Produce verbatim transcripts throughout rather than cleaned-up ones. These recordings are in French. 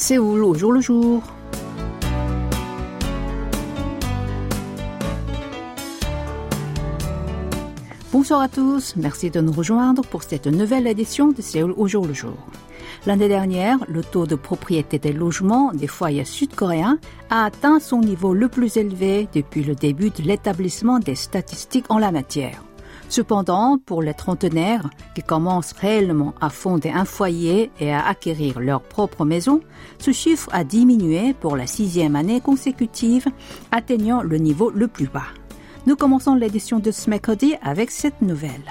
Séoul au jour le jour. Bonsoir à tous, merci de nous rejoindre pour cette nouvelle édition de Séoul au jour le jour. L'année dernière, le taux de propriété des logements des foyers sud-coréens a atteint son niveau le plus élevé depuis le début de l'établissement des statistiques en la matière. Cependant, pour les trentenaires qui commencent réellement à fonder un foyer et à acquérir leur propre maison, ce chiffre a diminué pour la sixième année consécutive, atteignant le niveau le plus bas. Nous commençons l'édition de ce mercredi avec cette nouvelle.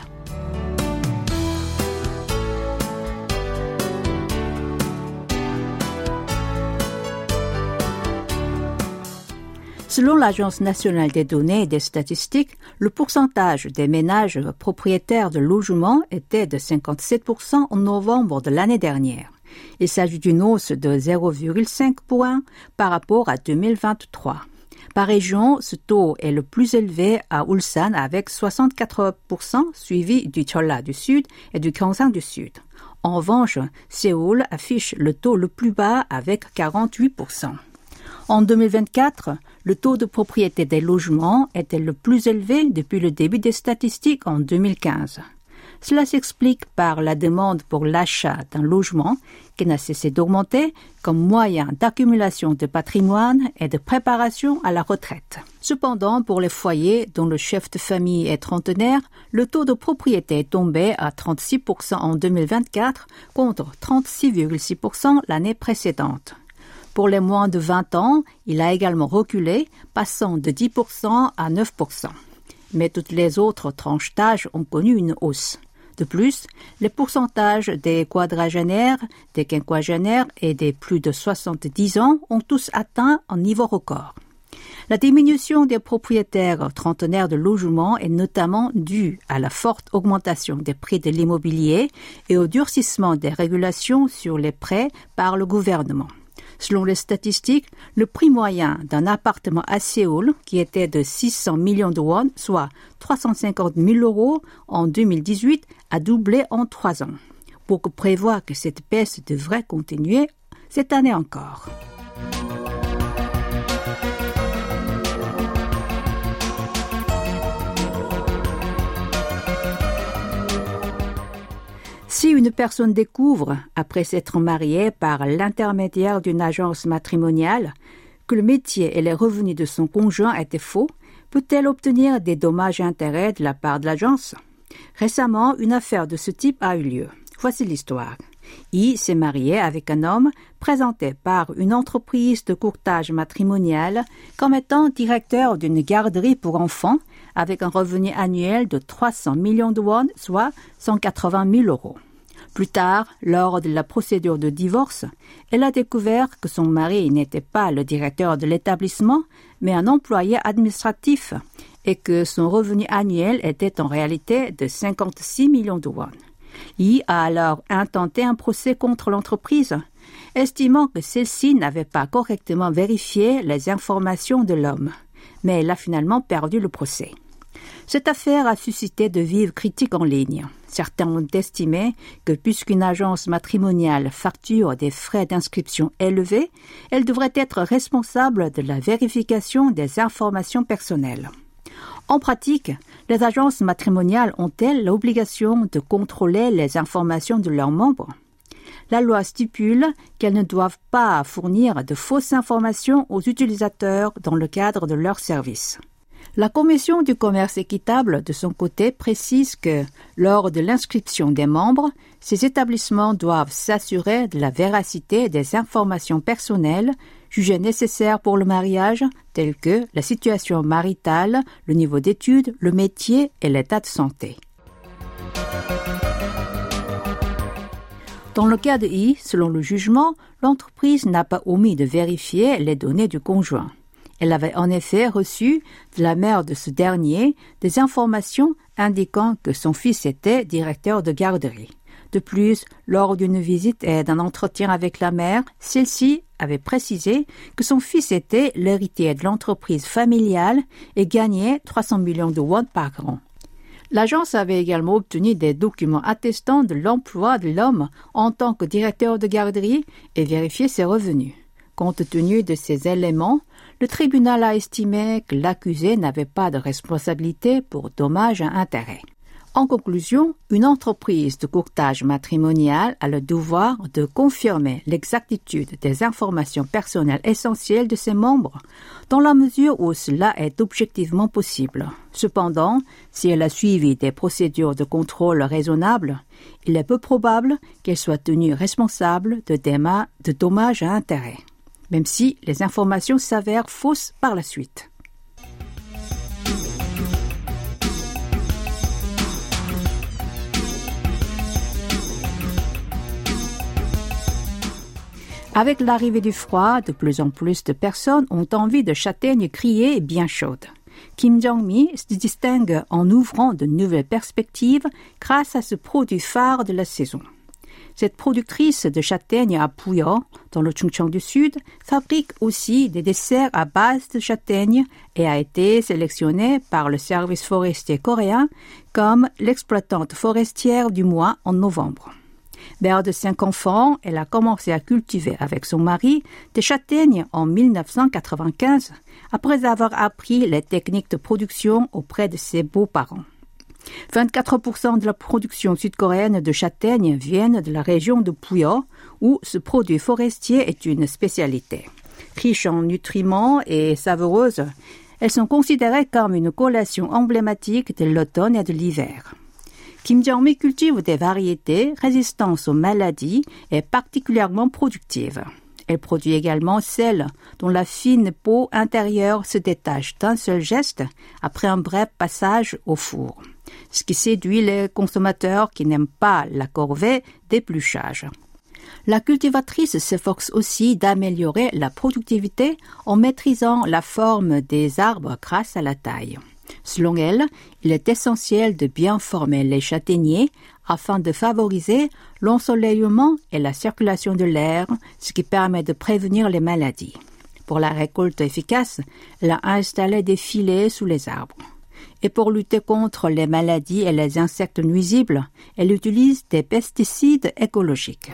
Selon l'Agence nationale des données et des statistiques, le pourcentage des ménages propriétaires de logements était de cinquante-sept pour cent en novembre de l'année dernière. Il s'agit d'une hausse de zéro virgule cinq points par rapport à deux mille vingt-trois. Par région, ce taux est le plus élevé à Ulsan avec soixante-quatre pour cent, suivi du Jeolla du Sud et du Gyeongsang du Sud. En revanche, Séoul affiche le taux le plus bas avec quarante-huit pour cent. En deux mille vingt-quatre, le taux de propriété des logements était le plus élevé depuis le début des statistiques en deux mille quinze. Cela s'explique par la demande pour l'achat d'un logement qui n'a cessé d'augmenter comme moyen d'accumulation de patrimoine et de préparation à la retraite. Cependant, pour les foyers dont le chef de famille est trentenaire, le taux de propriété est tombé à trente-six pour cent en deux mille vingt-quatre contre trente-six virgule six pour cent l'année précédente. Pour les moins de vingt ans, il a également reculé, passant de dix pour cent à neuf pour cent. Mais toutes les autres tranches d'âge ont connu une hausse. De plus, les pourcentages des quadragénaires, des quinquagénaires et des plus de soixante-dix ans ont tous atteint un niveau record. La diminution des propriétaires trentenaires de logements est notamment due à la forte augmentation des prix de l'immobilier et au durcissement des régulations sur les prêts par le gouvernement. Selon les statistiques, le prix moyen d'un appartement à Séoul, qui était de six cents millions de won, soit trois cent cinquante mille euros en deux mille dix-huit, a doublé en trois ans. Beaucoup prévoient que cette baisse devrait continuer cette année encore. Si une personne découvre, après s'être mariée par l'intermédiaire d'une agence matrimoniale, que le métier et les revenus de son conjoint étaient faux, peut-elle obtenir des dommages et intérêts de la part de l'agence? Récemment, une affaire de ce type a eu lieu. Voici l'histoire. I s'est mariée avec un homme présenté par une entreprise de courtage matrimonial comme étant directeur d'une garderie pour enfants avec un revenu annuel de trois cents millions de won, soit cent quatre-vingt mille euros. Plus tard, lors de la procédure de divorce, elle a découvert que son mari n'était pas le directeur de l'établissement, mais un employé administratif, et que son revenu annuel était en réalité de cinquante-six millions de won. I a alors intenté un procès contre l'entreprise, estimant que celle-ci n'avait pas correctement vérifié les informations de l'homme, mais elle a finalement perdu le procès. Cette affaire a suscité de vives critiques en ligne. Certains ont estimé que puisqu'une agence matrimoniale facture des frais d'inscription élevés, elle devrait être responsable de la vérification des informations personnelles. En pratique, les agences matrimoniales ont-elles l'obligation de contrôler les informations de leurs membres? La loi stipule qu'elles ne doivent pas fournir de fausses informations aux utilisateurs dans le cadre de leurs services. La Commission du commerce équitable, de son côté, précise que, lors de l'inscription des membres, ces établissements doivent s'assurer de la véracité des informations personnelles jugées nécessaires pour le mariage, telles que la situation maritale, le niveau d'études, le métier et l'état de santé. Dans le cas de I, selon le jugement, l'entreprise n'a pas omis de vérifier les données du conjoint. Elle avait en effet reçu de la mère de ce dernier des informations indiquant que son fils était directeur de garderie. De plus, lors d'une visite et d'un entretien avec la mère, celle-ci avait précisé que son fils était l'héritier de l'entreprise familiale et gagnait trois cents millions de won par an. L'agence avait également obtenu des documents attestant de l'emploi de l'homme en tant que directeur de garderie et vérifié ses revenus. Compte tenu de ces éléments, le tribunal a estimé que l'accusé n'avait pas de responsabilité pour dommages à intérêts. En conclusion, une entreprise de courtage matrimonial a le devoir de confirmer l'exactitude des informations personnelles essentielles de ses membres, dans la mesure où cela est objectivement possible. Cependant, si elle a suivi des procédures de contrôle raisonnables, il est peu probable qu'elle soit tenue responsable de, déma- de dommages à intérêts, même si les informations s'avèrent fausses par la suite. Avec l'arrivée du froid, de plus en plus de personnes ont envie de châtaignes grillées et bien chaudes. Kim Jong-mi se distingue en ouvrant de nouvelles perspectives grâce à ce produit phare de la saison. Cette productrice de châtaignes à Puyo, dans le Chungcheong du Sud, fabrique aussi des desserts à base de châtaignes et a été sélectionnée par le service forestier coréen comme l'exploitante forestière du mois en novembre. Mère de cinq enfants, elle a commencé à cultiver avec son mari des châtaignes en dix-neuf cent quatre-vingt-quinze, après avoir appris les techniques de production auprès de ses beaux-parents. vingt-quatre pour cent de la production sud-coréenne de châtaignes viennent de la région de Puyo, où ce produit forestier est une spécialité. Riche en nutriments et savoureuses, elles sont considérées comme une collation emblématique de l'automne et de l'hiver. Kim Jong-mi cultive des variétés résistantes aux maladies et particulièrement productives. Elle produit également celles dont la fine peau intérieure se détache d'un seul geste après un bref passage au four, ce qui séduit les consommateurs qui n'aiment pas la corvée d'épluchage. La cultivatrice s'efforce aussi d'améliorer la productivité en maîtrisant la forme des arbres grâce à la taille. Selon elle, il est essentiel de bien former les châtaigniers afin de favoriser l'ensoleillement et la circulation de l'air, ce qui permet de prévenir les maladies. Pour la récolte efficace, elle a installé des filets sous les arbres. Et pour lutter contre les maladies et les insectes nuisibles, elle utilise des pesticides écologiques.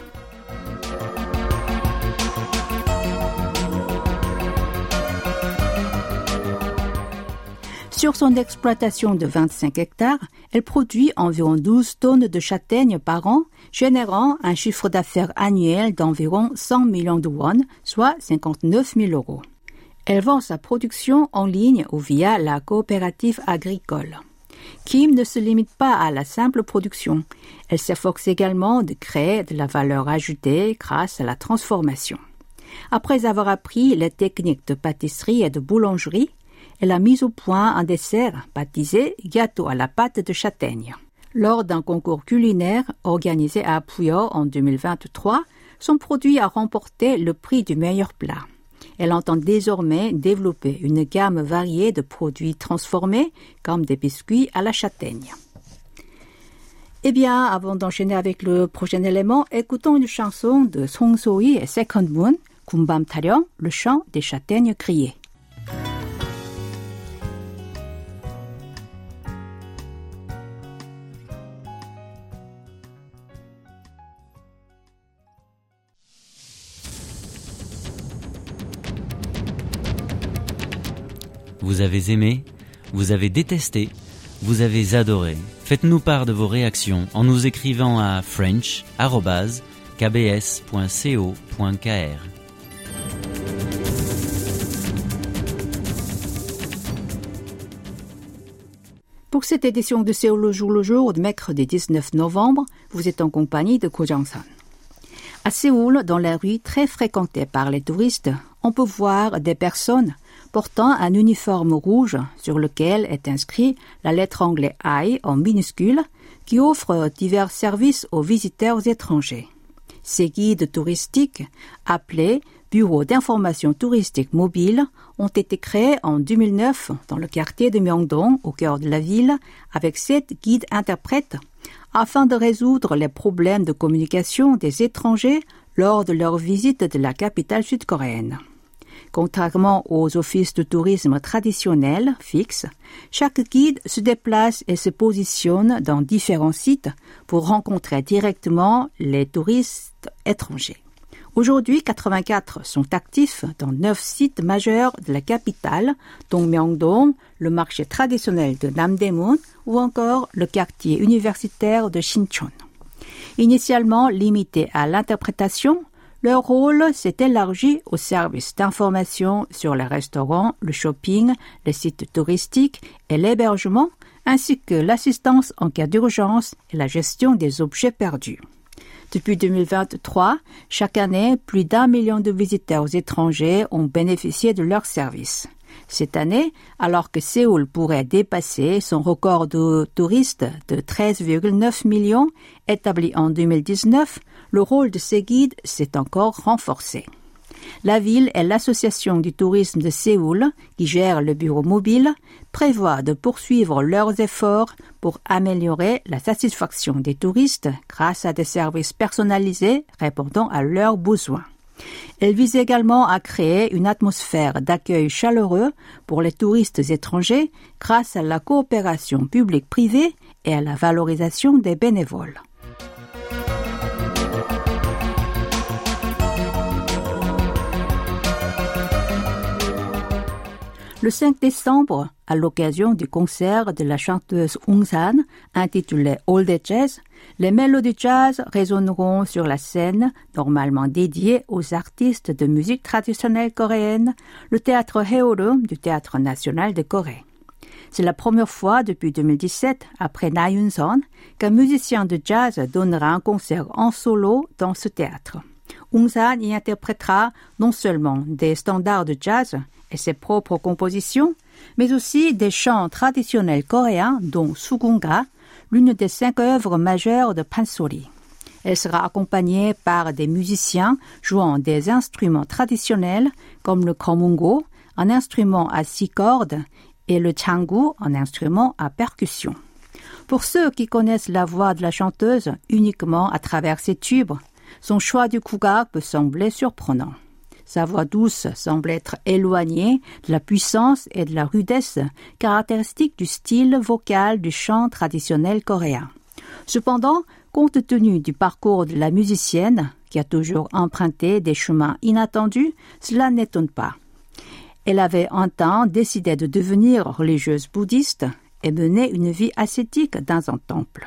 Sur son exploitation de vingt-cinq hectares, elle produit environ douze tonnes de châtaignes par an, générant un chiffre d'affaires annuel d'environ cent millions de won, soit cinquante-neuf mille euros. Elle vend sa production en ligne ou via la coopérative agricole. Kim ne se limite pas à la simple production. Elle s'efforce également de créer de la valeur ajoutée grâce à la transformation. Après avoir appris les techniques de pâtisserie et de boulangerie, elle a mis au point un dessert baptisé gâteau à la pâte de châtaigne. Lors d'un concours culinaire organisé à Puyo en deux mille vingt-trois, son produit a remporté le prix du meilleur plat. Elle entend désormais développer une gamme variée de produits transformés comme des biscuits à la châtaigne. Eh bien, avant d'enchaîner avec le prochain élément, écoutons une chanson de Song So-hee et Second Moon, Gumbam Taryong, le chant des châtaignes grillées. Vous avez aimé, vous avez détesté, vous avez adoré. Faites-nous part de vos réactions en nous écrivant à french arobase k b s point co point k r. Pour cette édition de Séoul le jour le jour, de mercredi dix-neuf novembre, vous êtes en compagnie de Ko Jang-sun. À Séoul, dans la rue très fréquentée par les touristes, on peut voir des personnes portant un uniforme rouge sur lequel est inscrit la lettre anglaise I en minuscule qui offre divers services aux visiteurs étrangers. Ces guides touristiques, appelés Bureaux d'information touristique mobile, ont été créés en deux mille neuf dans le quartier de Myeongdong, au cœur de la ville, avec sept guides interprètes, afin de résoudre les problèmes de communication des étrangers lors de leur visite de la capitale sud-coréenne. Contrairement aux offices de tourisme traditionnels, fixes, chaque guide se déplace et se positionne dans différents sites pour rencontrer directement les touristes étrangers. Aujourd'hui, quatre-vingt-quatre sont actifs dans neuf sites majeurs de la capitale, dont Myeongdong, le marché traditionnel de Namdaemun ou encore le quartier universitaire de Sinchon. Initialement limité à l'interprétation, leur rôle s'est élargi aux services d'information sur les restaurants, le shopping, les sites touristiques et l'hébergement, ainsi que l'assistance en cas d'urgence et la gestion des objets perdus. Depuis deux mille vingt-trois, chaque année, plus d'un million de visiteurs étrangers ont bénéficié de leurs services. Cette année, alors que Séoul pourrait dépasser son record de touristes de treize virgule neuf millions établi en deux mille dix-neuf, le rôle de ces guides s'est encore renforcé. La ville et l'association du tourisme de Séoul, qui gère le bureau mobile, prévoient de poursuivre leurs efforts pour améliorer la satisfaction des touristes grâce à des services personnalisés répondant à leurs besoins. Elle vise également à créer une atmosphère d'accueil chaleureux pour les touristes étrangers grâce à la coopération publique-privée et à la valorisation des bénévoles. Le cinq décembre, à l'occasion du concert de la chanteuse Ungsan, intitulé All the Jazz, les mélodies jazz résonneront sur la scène, normalement dédiée aux artistes de musique traditionnelle coréenne, le théâtre Haeorum du Théâtre national de Corée. C'est la première fois depuis deux mille dix-sept, après Na Yun-son, qu'un musicien de jazz donnera un concert en solo dans ce théâtre. Ungsan y interprétera non seulement des standards de jazz et ses propres compositions, mais aussi des chants traditionnels coréens, dont Sugunga, l'une des cinq œuvres majeures de Pansori. Elle sera accompagnée par des musiciens jouant des instruments traditionnels comme le komungo, un instrument à six cordes, et le changu, un instrument à percussion. Pour ceux qui connaissent la voix de la chanteuse uniquement à travers ses tubes, son choix du kugak peut sembler surprenant. Sa voix douce semble être éloignée de la puissance et de la rudesse caractéristiques du style vocal du chant traditionnel coréen. Cependant, compte tenu du parcours de la musicienne, qui a toujours emprunté des chemins inattendus, cela n'étonne pas. Elle avait un temps décidé de devenir religieuse bouddhiste et mener une vie ascétique dans un temple.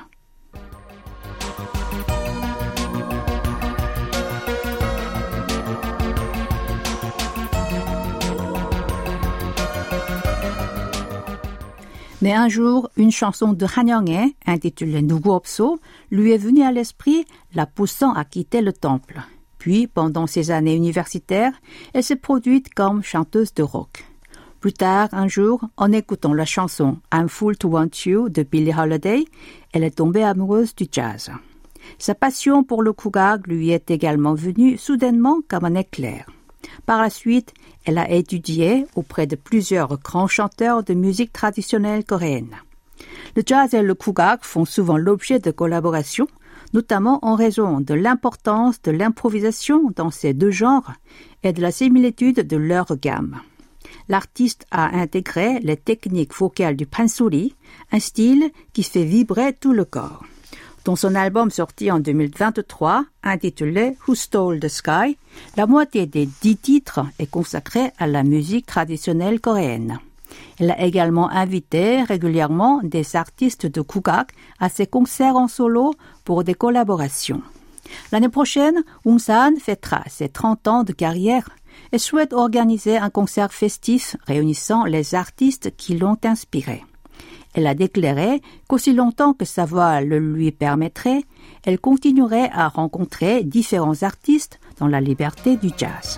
Mais un jour, une chanson de Han Young-hae, intitulée Nugu Opso, lui est venue à l'esprit, la poussant à quitter le temple. Puis, pendant ses années universitaires, elle s'est produite comme chanteuse de rock. Plus tard, un jour, en écoutant la chanson I'm Fool to Want You de Billie Holiday, elle est tombée amoureuse du jazz. Sa passion pour le kugak lui est également venue soudainement comme un éclair. Par la suite, elle a étudié auprès de plusieurs grands chanteurs de musique traditionnelle coréenne. Le jazz et le kugak font souvent l'objet de collaborations, notamment en raison de l'importance de l'improvisation dans ces deux genres et de la similitude de leur gamme. L'artiste a intégré les techniques vocales du pansori, un style qui fait vibrer tout le corps. Dans son album sorti en deux mille vingt-trois, intitulé Who Stole the Sky, la moitié des dix titres est consacrée à la musique traditionnelle coréenne. Elle a également invité régulièrement des artistes de kugak à ses concerts en solo pour des collaborations. L'année prochaine, Ungsan fêtera ses trente ans de carrière et souhaite organiser un concert festif réunissant les artistes qui l'ont inspirée. Elle a déclaré qu'aussi longtemps que sa voix le lui permettrait, elle continuerait à rencontrer différents artistes dans la liberté du jazz.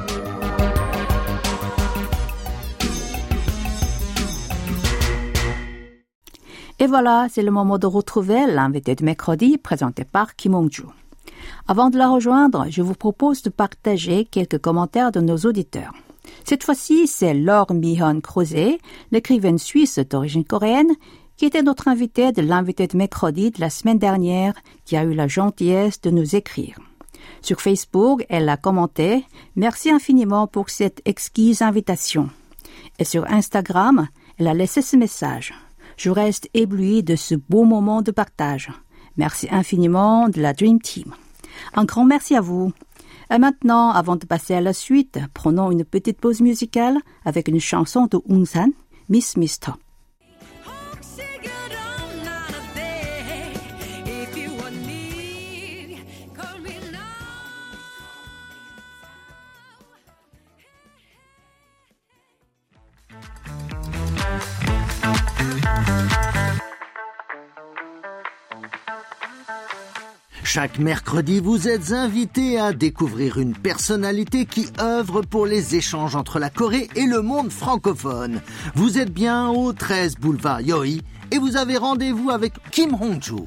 Et voilà, c'est le moment de retrouver l'invité de mercredi présenté par Kim Hong-ju. Avant de la rejoindre, je vous propose de partager quelques commentaires de nos auditeurs. Cette fois-ci, c'est Laure Mi-hyun Crozet, l'écrivaine suisse d'origine coréenne, qui était notre invitée de l'invité de mercredi de la semaine dernière, qui a eu la gentillesse de nous écrire. Sur Facebook, elle a commenté « Merci infiniment pour cette exquise invitation ». Et sur Instagram, elle a laissé ce message « Je reste éblouie de ce beau moment de partage. Merci infiniment de la Dream Team. » Un grand merci à vous. Et maintenant, avant de passer à la suite, prenons une petite pause musicale avec une chanson de Ungsan, Miss Mister. Chaque mercredi, vous êtes invités à découvrir une personnalité qui œuvre pour les échanges entre la Corée et le monde francophone. Vous êtes bien au treize boulevard Yoi et vous avez rendez-vous avec Kim Hong-joo.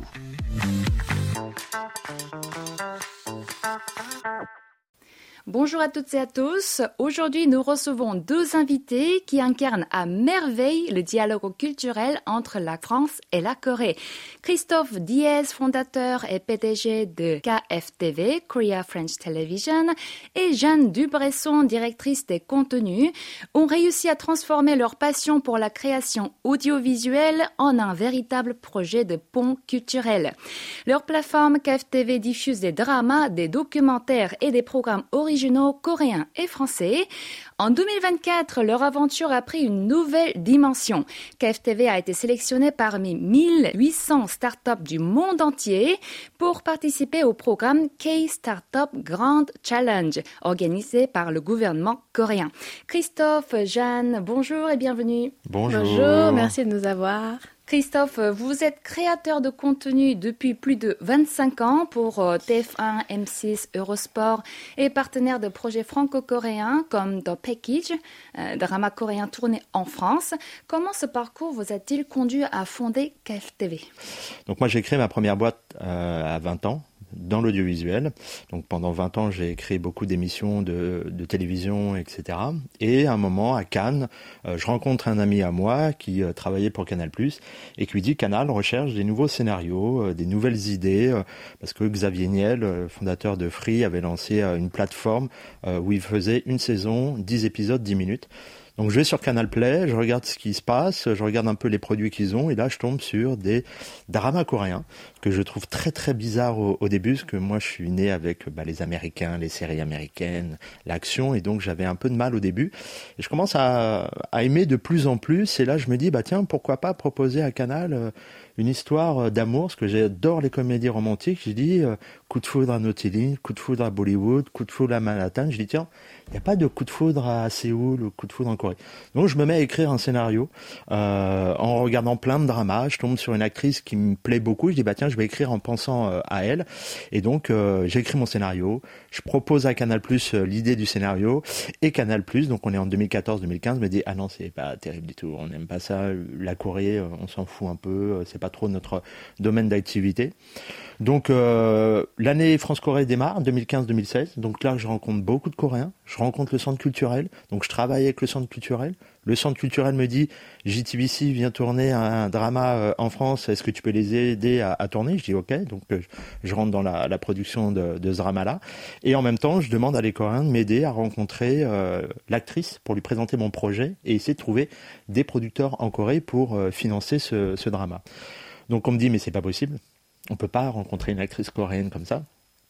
Bonjour à toutes et à tous. Aujourd'hui, nous recevons deux invités qui incarnent à merveille le dialogue culturel entre la France et la Corée. Christophe Diez, fondateur et P D G de K F T V, Korea French Television, et Jeanne Dubresson, directrice des contenus, ont réussi à transformer leur passion pour la création audiovisuelle en un véritable projet de pont culturel. Leur plateforme K F T V diffuse des dramas, des documentaires et des programmes originaux originaux coréens et français. En deux mille vingt-quatre, leur aventure a pris une nouvelle dimension. K F T V a été sélectionné parmi mille huit cents startups du monde entier pour participer au programme K-Startup Grand Challenge, organisé par le gouvernement coréen. Christophe, Jeanne, bonjour et bienvenue. Bonjour. Bonjour, merci de nous avoir. Christophe, vous êtes créateur de contenu depuis plus de vingt-cinq ans pour T F un, M six, Eurosport et partenaire de projets franco-coréens comme The Package, euh, drama coréen tourné en France. Comment ce parcours vous a-t-il conduit à fonder K F T V ? Donc moi j'ai créé ma première boîte euh, à vingt ans. Dans l'audiovisuel. Donc pendant vingt ans, j'ai créé beaucoup d'émissions de, de télévision, et cetera. Et à un moment, à Cannes, euh, je rencontre un ami à moi qui euh, travaillait pour Canal+, et qui lui dit Canal recherche des nouveaux scénarios, euh, des nouvelles idées, euh, parce que Xavier Niel, euh, fondateur de Free, avait lancé euh, une plateforme euh, où il faisait une saison, dix épisodes, dix minutes. Donc je vais sur Canal Play, je regarde ce qui se passe, je regarde un peu les produits qu'ils ont et là je tombe sur des dramas coréens que je trouve très très bizarres au, au début parce que moi je suis né avec bah, les Américains, les séries américaines, l'action et donc j'avais un peu de mal au début. Et je commence à, à aimer de plus en plus et là je me dis bah tiens pourquoi pas proposer à Canal euh, une histoire d'amour parce que j'adore les comédies romantiques. J'ai dit euh, coup de foudre à Naughty, coup de foudre à Bollywood, coup de foudre à Manhattan. Je dis tiens il n'y a pas de coup de foudre à Séoul ou coup de foudre en Corée. Donc je me mets à écrire un scénario euh, en regardant plein de dramas. Je tombe sur une actrice qui me plaît beaucoup. Je dis bah tiens je vais écrire en pensant euh, à elle. Et donc euh, j'écris mon scénario. Je propose à Canal+ euh, l'idée du scénario et Canal+, donc on est en deux mille quatorze deux mille quinze, me dit ah non c'est pas terrible du tout. On n'aime pas ça. La Corée, euh, on s'en fout un peu. C'est pas trop notre domaine d'activité. Donc euh, l'année France-Corée démarre, deux mille quinze deux mille seize. Donc là, je rencontre beaucoup de Coréens. Je rencontre le centre culturel. Donc je travaille avec le centre culturel. Le centre culturel me dit J T B C vient tourner un drama euh, en France. Est-ce que tu peux les aider à, à tourner ? Je dis OK. Donc euh, je rentre dans la, la production de, de ce drama-là. Et en même temps, je demande à les Coréens de m'aider à rencontrer euh, l'actrice pour lui présenter mon projet et essayer de trouver des producteurs en Corée pour euh, financer ce, ce drama. Donc on me dit mais c'est pas possible. On peut pas rencontrer une actrice coréenne comme ça.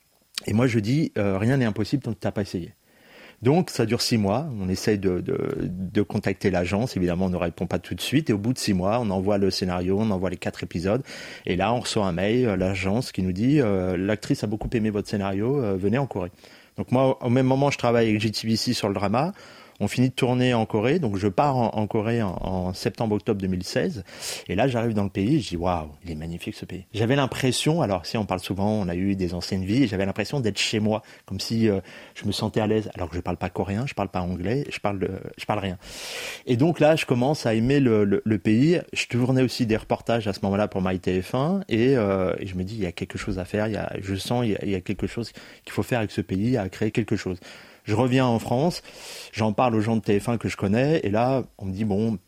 Et moi je dis euh, rien n'est impossible tant que t'as pas essayé. Donc ça dure six mois. On essaye de, de, de contacter l'agence. Évidemment on ne répond pas tout de suite. Et au bout de six mois, on envoie le scénario, on envoie les quatre épisodes. Et là on reçoit un mail, l'agence qui nous dit euh, l'actrice a beaucoup aimé votre scénario, euh, venez en Corée. Donc moi au même moment je travaille avec J T B C sur le drama. On finit de tourner en Corée, donc je pars en, en Corée en, en septembre-octobre deux mille seize. Et là, j'arrive dans le pays, je dis waouh, il est magnifique ce pays. J'avais l'impression, alors si on parle souvent, on a eu des anciennes vies, j'avais l'impression d'être chez moi, comme si euh, je me sentais à l'aise. Alors que je parle pas coréen, je parle pas anglais, je parle, euh, je parle rien. Et donc là, je commence à aimer le, le, le pays. Je tournais aussi des reportages à ce moment-là pour MyTF un, et, euh, et je me dis il y a quelque chose à faire. Il y a, je sens il y a, il y a quelque chose qu'il faut faire avec ce pays, à créer quelque chose. Je reviens en France, j'en parle aux gens de T F un que je connais, et là, on me dit, bon,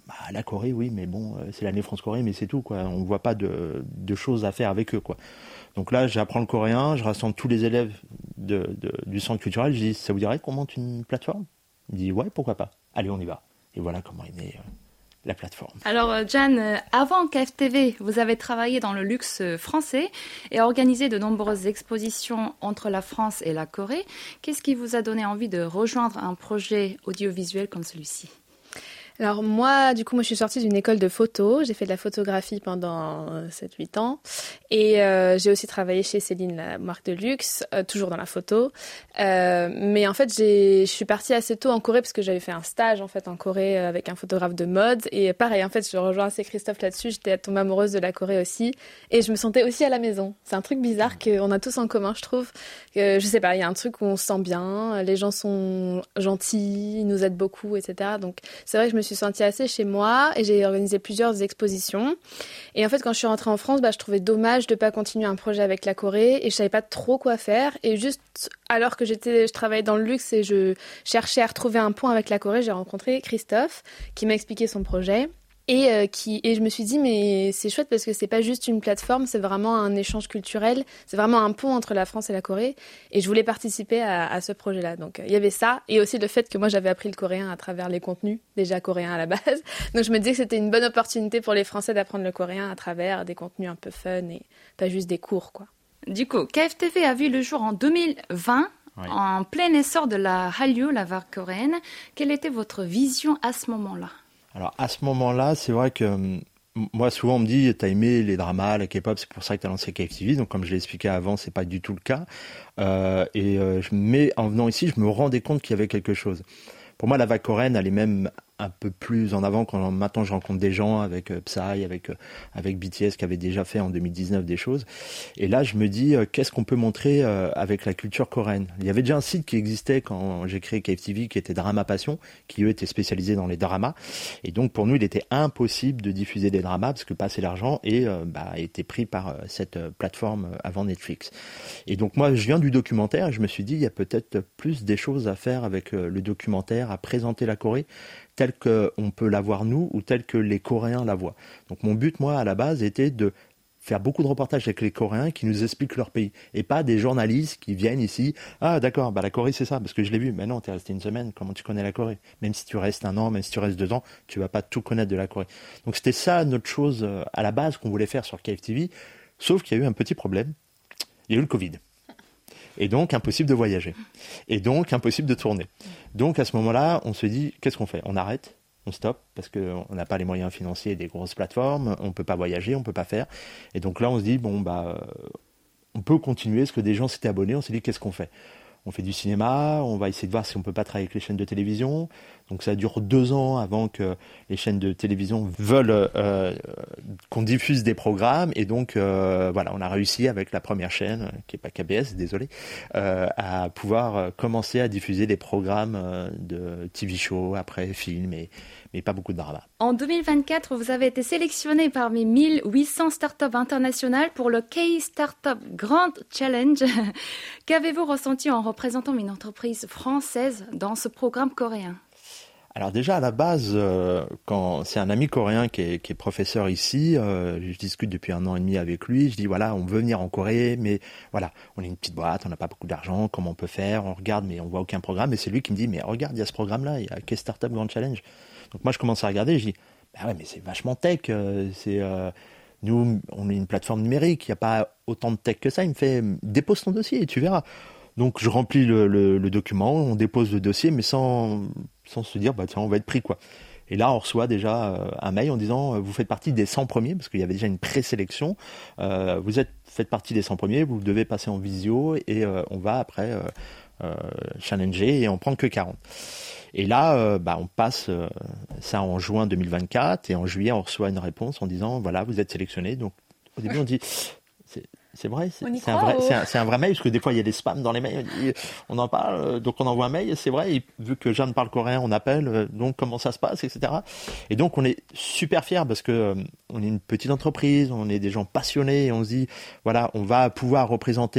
bah, la Corée, oui, mais bon, euh, c'est l'année France-Corée, mais c'est tout, quoi. On ne voit pas de, de choses à faire avec eux, quoi. Donc là, j'apprends le coréen, je rassemble tous les élèves de, de, du centre culturel, je dis, ça vous dirait qu'on monte une plateforme ? Il me dit, ouais, pourquoi pas. Allez, on y va. Et voilà comment est née euh, la plateforme. Alors, Jan, euh, avant K F T V, vous avez travaillé dans le luxe français et organisé de nombreuses expositions entre la France et la Corée. Qu'est-ce qui vous a donné envie de rejoindre un projet audiovisuel comme celui-ci ? Alors moi, du coup, moi je suis sortie d'une école de photo. J'ai fait de la photographie pendant euh, sept huit ans. Et euh, j'ai aussi travaillé chez Céline, la marque de luxe, euh, toujours dans la photo. Euh, mais en fait, j'ai, je suis partie assez tôt en Corée parce que j'avais fait un stage en fait en Corée euh, avec un photographe de mode. Et pareil, en fait, je rejoins assez Christophe là-dessus. J'étais tombée amoureuse de la Corée aussi. Et je me sentais aussi à la maison. C'est un truc bizarre qu'on a tous en commun, je trouve. Euh, je sais pas, il y a un truc où on se sent bien. Les gens sont gentils, ils nous aident beaucoup, et cetera. Donc c'est vrai que je me suis sentie assez chez moi et j'ai organisé plusieurs expositions. Et en fait, quand je suis rentrée en France, bah, je trouvais dommage de pas continuer un projet avec la Corée et je savais pas trop quoi faire. Et juste alors que j'étais, je travaillais dans le luxe et je cherchais à retrouver un pont avec la Corée, j'ai rencontré Christophe qui m'a expliqué son projet. Et, euh, qui, et je me suis dit, mais c'est chouette parce que c'est pas juste une plateforme, c'est vraiment un échange culturel, c'est vraiment un pont entre la France et la Corée. Et je voulais participer à, à ce projet-là. Donc il y avait ça, et aussi le fait que moi j'avais appris le coréen à travers les contenus, déjà coréens à la base. Donc je me disais que c'était une bonne opportunité pour les Français d'apprendre le coréen à travers des contenus un peu fun et pas juste des cours, quoi. Du coup, K F T V a vu le jour en deux mille vingt. Oui. En plein essor de la Hallyu, la vague coréenne. Quelle était votre vision à ce moment-là ? Alors à ce moment-là, c'est vrai que moi souvent on me dit t'as aimé les dramas, la K-pop, c'est pour ça que t'as lancé K F T V. Donc comme je l'ai expliqué avant, c'est pas du tout le cas. Euh, et euh, mais en venant ici, je me rendais compte qu'il y avait quelque chose. Pour moi, la vague coréenne, elle est même un peu plus en avant quand maintenant je rencontre des gens avec euh, Psy, avec euh, avec B T S qui avait déjà fait en deux mille dix-neuf des choses. Et là, je me dis euh, qu'est-ce qu'on peut montrer euh, avec la culture coréenne. Il y avait déjà un site qui existait quand j'ai créé K F T V qui était Drama Passion, qui eux étaient spécialisés dans les dramas. Et donc pour nous, il était impossible de diffuser des dramas parce que pas assez d'argent et euh, bah était pris par euh, cette euh, plateforme euh, avant Netflix. Et donc moi, je viens du documentaire et je me suis dit il y a peut-être plus des choses à faire avec euh, le documentaire, à présenter la Corée telle qu'on peut la voir nous ou telle que les Coréens la voient. Donc mon but, moi, à la base, était de faire beaucoup de reportages avec les Coréens qui nous expliquent leur pays et pas des journalistes qui viennent ici. Ah d'accord, bah la Corée c'est ça, parce que je l'ai vu. Mais non, t'es resté une semaine, comment tu connais la Corée ? Même si tu restes un an, même si tu restes deux ans, tu vas pas tout connaître de la Corée. Donc c'était ça notre chose à la base qu'on voulait faire sur K F T V, sauf qu'il y a eu un petit problème. Il y a eu le Covid. Et donc, impossible de voyager. Et donc, impossible de tourner. Donc, à ce moment-là, on se dit, qu'est-ce qu'on fait ? On arrête ? On stoppe ? Parce qu'on n'a pas les moyens financiers des grosses plateformes, on ne peut pas voyager, on ne peut pas faire. Et donc là, on se dit, bon, bah, on peut continuer, parce que des gens s'étaient abonnés, on s'est dit, qu'est-ce qu'on fait ? On fait du cinéma, on va essayer de voir si on peut pas travailler avec les chaînes de télévision. Donc ça dure deux ans avant que les chaînes de télévision veulent euh, qu'on diffuse des programmes. Et donc euh, voilà, on a réussi avec la première chaîne, qui est pas K B S, désolé, euh, à pouvoir commencer à diffuser des programmes de T V show, après films, et, mais pas beaucoup de drama. En deux mille vingt-quatre, vous avez été sélectionné parmi mille huit cents startups internationales pour le K-Startup Grand Challenge. Qu'avez-vous ressenti en représentant une entreprise française dans ce programme coréen ? Alors déjà à la base, euh, quand c'est un ami coréen qui est, qui est professeur ici, euh, je discute depuis un an et demi avec lui, je dis voilà, on veut venir en Corée, mais voilà, on est une petite boîte, on n'a pas beaucoup d'argent, comment on peut faire ? On regarde, mais on voit aucun programme. Et c'est lui qui me dit mais regarde, il y a ce programme-là, il y a K-Startup Grand Challenge. Donc moi je commence à regarder, je dis bah ouais mais c'est vachement tech, euh, c'est euh, nous on est une plateforme numérique, il n'y a pas autant de tech que ça. Il me fait dépose ton dossier et tu verras. Donc je remplis le, le, le document, on dépose le dossier, mais sans sans se dire bah tiens on va être pris quoi. Et là on reçoit déjà euh, un mail en disant euh, vous faites partie des cent premiers, parce qu'il y avait déjà une présélection. Euh, vous êtes faites partie des cent premiers, vous devez passer en visio et euh, on va après euh, euh, challenger et on prend que quarante. Et là euh, bah on passe euh, ça en juin deux mille vingt-quatre et en juillet on reçoit une réponse en disant voilà vous êtes sélectionné. Donc au début on dit c'est C'est vrai, c'est, c'est, un vrai, c'est, un, c'est un vrai mail, parce que des fois il y a des spams dans les mails, on en parle, donc on envoie un mail, c'est vrai, et vu que Jeanne parle coréen, on appelle, donc comment ça se passe, et cetera. Et donc on est super fiers, parce que euh, on est une petite entreprise, on est des gens passionnés, et on se dit, voilà, on va pouvoir représenter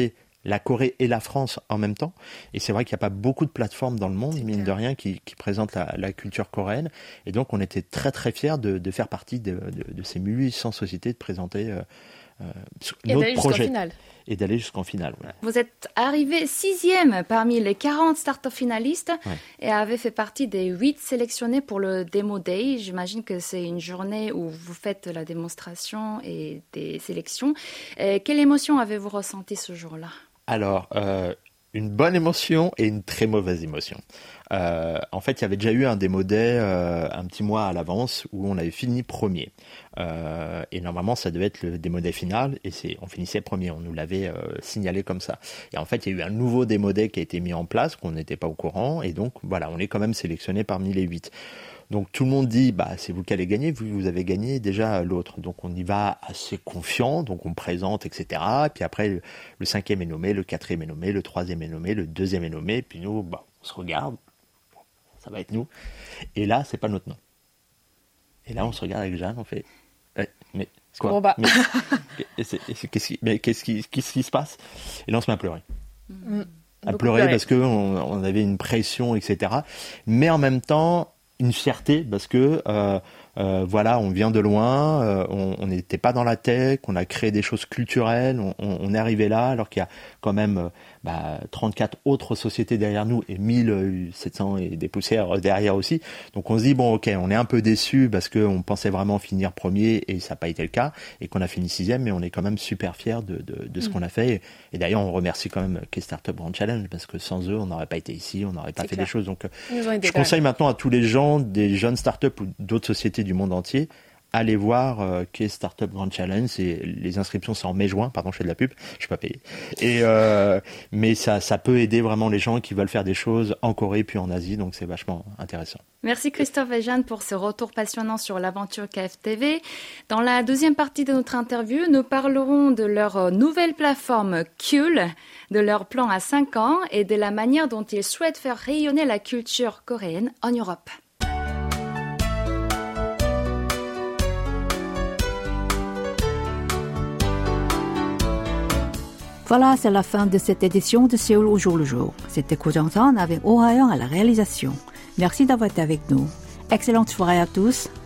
la Corée et la France en même temps. Et c'est vrai qu'il n'y a pas beaucoup de plateformes dans le monde, mine de rien, qui, qui présentent la, la culture coréenne. Et donc, on était très, très fiers de, de faire partie de, de, de ces mille huit cents sociétés, de présenter euh, euh, notre projet. Final. Et d'aller jusqu'en finale. Ouais. Vous êtes arrivé sixième parmi les quarante startups finalistes ouais. et avez fait partie des huit sélectionnés pour le Demo Day. J'imagine que c'est une journée où vous faites la démonstration et des sélections. Et quelle émotion avez-vous ressenti ce jour-là ? Alors, euh, une bonne émotion et une très mauvaise émotion. Euh, en fait, il y avait déjà eu un Demo Day euh, un petit mois à l'avance où on avait fini premier. Euh, et normalement, ça devait être le Demo Day final et c'est, on finissait premier. On nous l'avait euh, signalé comme ça. Et en fait, il y a eu un nouveau Demo Day qui a été mis en place qu'on n'était pas au courant. Et donc, voilà, on est quand même sélectionné parmi les huit. Donc tout le monde dit, bah c'est vous qui allez gagner, vous, vous avez gagné déjà l'autre. Donc on y va assez confiant, donc on présente, et cetera. Puis après, le, le cinquième est nommé, le quatrième est nommé, le troisième est nommé, le deuxième est nommé. Puis nous, bah, on se regarde, ça va être nous. Et là, c'est pas notre nom. Et là, on se regarde avec Jeanne, on fait, eh, mais quoi bon bah. mais, c'est, c'est, qu'est-ce qui, mais qu'est-ce qui, qu'est-ce qui se passe ? Et là, on se met à pleurer. Mmh. À pleurer, pleurer parce qu'on on avait une pression, et cetera. Mais en même temps, une fierté parce que euh, euh, voilà, on vient de loin, euh, on n'était pas dans la tech, on a créé des choses culturelles, on, on, on est arrivé là alors qu'il y a quand même euh, bah, trente-quatre autres sociétés derrière nous et mille sept cents et des poussières derrière aussi. Donc on se dit bon ok, on est un peu déçus parce qu'on pensait vraiment finir premier et ça n'a pas été le cas et qu'on a fini sixième, mais on est quand même super fiers de, de, de ce mmh. qu'on a fait. Et, et d'ailleurs on remercie quand même K-Startup Grand Challenge parce que sans eux on n'aurait pas été ici, on n'aurait pas C'est fait clair. Des choses. Donc je conseille maintenant à tous les gens, des jeunes startups ou d'autres sociétés du monde entier, allez voir euh, K-Startup Grand Challenge. Et les inscriptions c'est en mai-juin, pardon, je fais de la pub, je suis pas payé. Et euh, mais ça, ça peut aider vraiment les gens qui veulent faire des choses en Corée puis en Asie, donc c'est vachement intéressant. Merci Christophe et Jeanne pour ce retour passionnant sur l'aventure K F T V. Dans la deuxième partie de notre interview, nous parlerons de leur nouvelle plateforme Cool, de leur plan à cinq ans et de la manière dont ils souhaitent faire rayonner la culture coréenne en Europe. Voilà, c'est la fin de cette édition de Séoul au jour le jour. C'était Ko Jong-sun avec Oh Ha-young à la réalisation. Merci d'avoir été avec nous. Excellente soirée à tous.